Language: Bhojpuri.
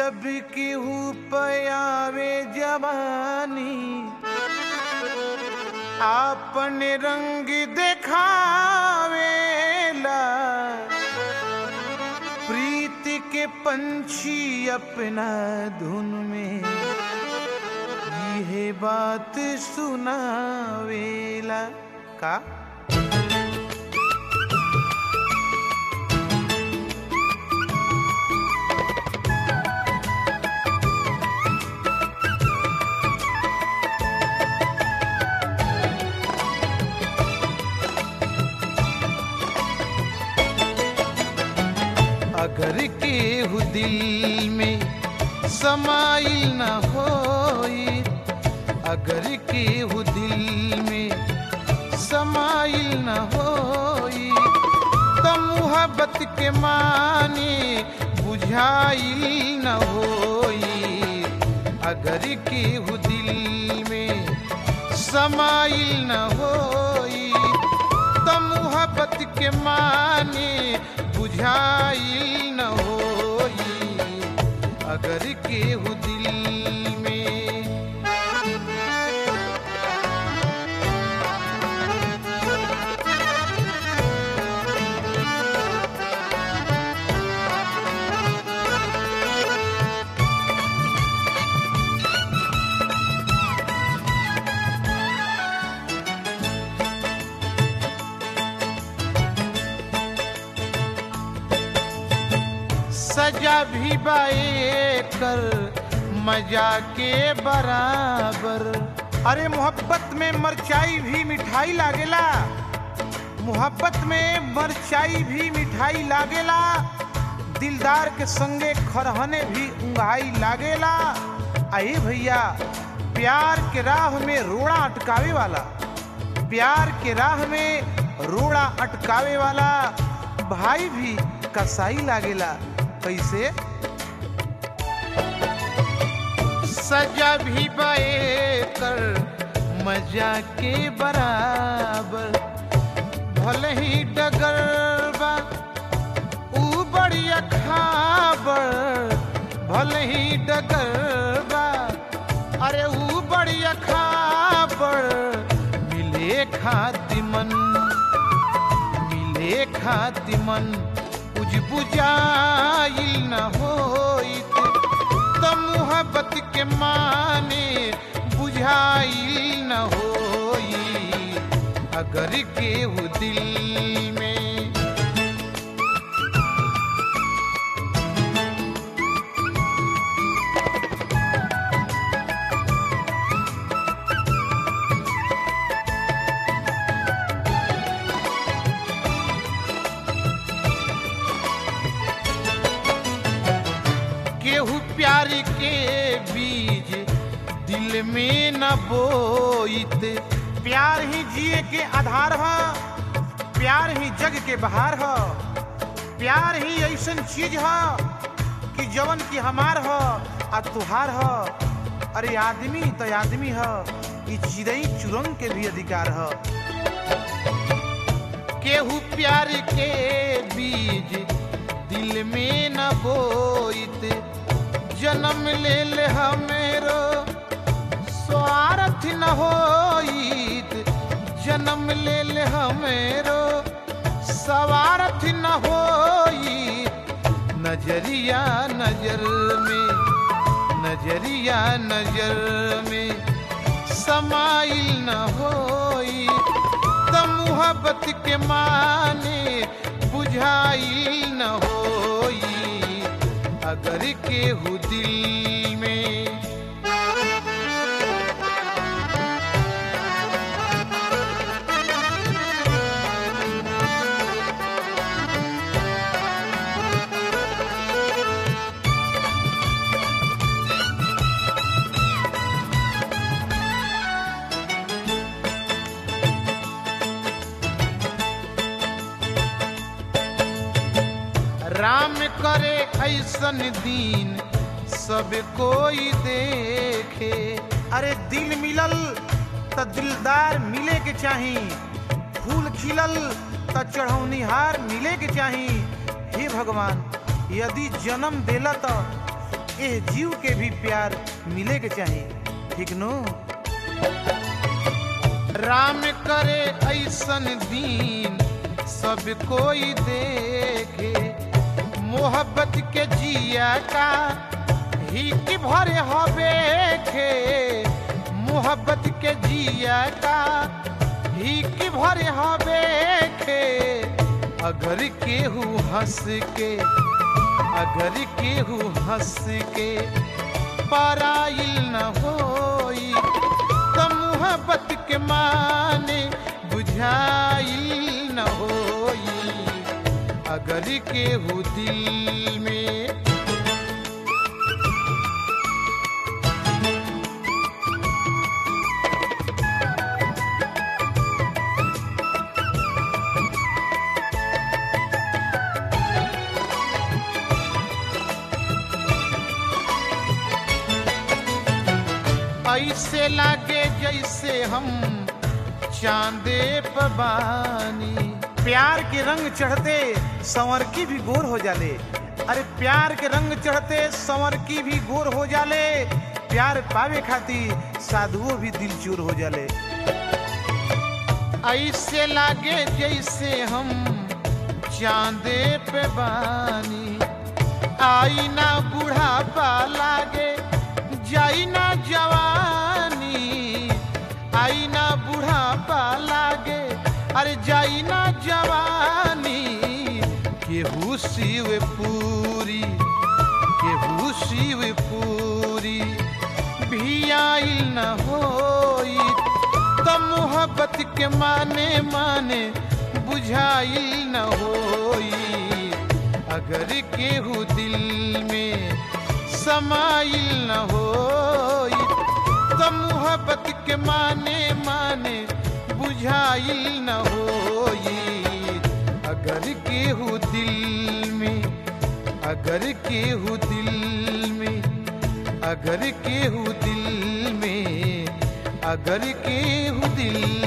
जब केहू पयावे जवानी आपन रंग देखावेला प्रीत के पंछी अपना धुन में ये बात सुनावेला का अगर केहू दिल में समाइल न होई अगर केहू दिल में समाइल न होई तो मुहब्बत के माने बुझाइल न होई अगर केहू दिल में समाइल न होई तो मुहब्बत के माने बुझाइल न होई अगर केहू दिल में सजा भी बाए कर मजा के बराबर अरे मोहब्बत में मरचाई भी मिठाई लागेला मोहब्बत में मरचाई भी मिठाई लागेला दिलदार के संगे खरहने भी उंगाई लागेला आए भैया प्यार के राह में रोड़ा अटकावे वाला प्यार के राह में रोड़ा अटकावे वाला भाई भी कसाई लागेला कैसे सजा भी बाए कर मजा के बराबर भले ही डगर बा ऊ बढ़िया खाबर भले ही डगर बा अरे ऊ बढ़िया खाबर मिले खाती मन बुझाइल न होइत तो मुहब्बत के माने बुझाइल न होई अगर केहू दिल में केहू प्यार के बीज दिल में न बोइत प्यार ही जिए के आधार है प्यार ही जग के बहार है प्यार ही ऐसन चीज है कि जवन की हमार है आ तुहार है अरे आदमी तो आदमी है ये चिड़ई चुरंग के भी अधिकार है केहू प्यार के बीज दिल में न बोइत जन्म ले ले हमेरो स्वार्थ न होइत जन्म ले ले हमेरो स्वार्थ न होइत नजरिया नजर में समाइल न होइत तो मुहब्बत के माने बुझाइल न होई अगर केहू दिल में राम करे ऐसन दीन सब कोई देखे अरे दिल मिलल त दिलदार मिले के चाही फूल खिलल त चढ़ौनिहार मिले के चाही हे भगवान यदि जन्म देला तो ए जीव के भी प्यार मिले के चाहिए, ठीक नो। राम करे ऐसन दीन सब कोई देखे, मोहब्बत के जिया का ही की भरे हवे खे, मोहब्बत के जिया का ही की भरे हवे खे। अगर केहू हंस के, अगर केहू हंस के पराइल न होई, तो मोहब्बत के माने बुझाइल न होई। अगर केहू दिल में ऐसे लागे जैसे हम चांदे पबानी। प्यार के रंग चढ़ते संवर की भी गोर हो जाले, अरे प्यार के रंग चढ़ते संवर की भी गोर हो जाले। प्यार पावे खातिर साधुओं भी दिल चूर हो जाले। ऐसे लागे जैसे हम चांदे पे बानी, आई ना बुढ़ापा लागे जाई ना जवानी, आई ना बुढ़ापा लागे अरे जाई ना जवानी। केहू शिव पूरी, केहू शिव पूरी भी आई न होई, तो मोहब्बत के माने माने बुझाई न होई। अगर केहू दिल में समाइल न होई, तो मोहब्बत के माने माने बुझाइल न होई। अगर केहू दिल में, अगर केहू दिल में, अगर केहू दिल में, अगर केहू दिल